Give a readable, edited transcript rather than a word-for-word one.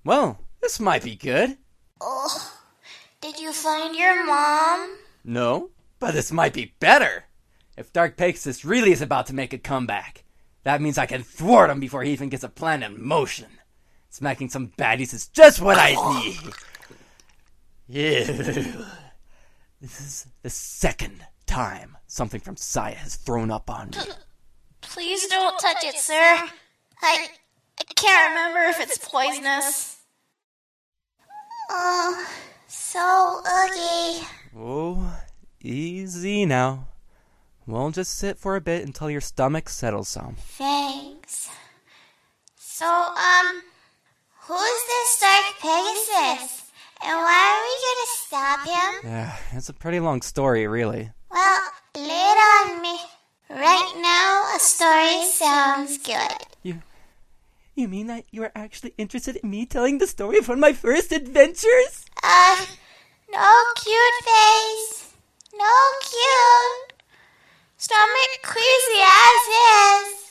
Well, this might be good. Oh, did you find your mom? No, but this might be better. If Dark Pegasus really is about to make a comeback, that means I can thwart him before he even gets a plan in motion. Smacking some baddies is just what I need. Yeah. This is the second time something from Saya has thrown up on me. Please don't touch it, sir. I can't remember if it's poisonous. Oh, so ugly. Oh, easy now. We'll just sit for a bit until your stomach settles some. Thanks. So, who's this Dark Pegasus? And why are we gonna stop him? Yeah, it's a pretty long story, really. Well, lay it on me. Right now, a story sounds good. You mean that you are actually interested in me telling the story of one of my first adventures? No cute face. No cute. Stomach queasy as is.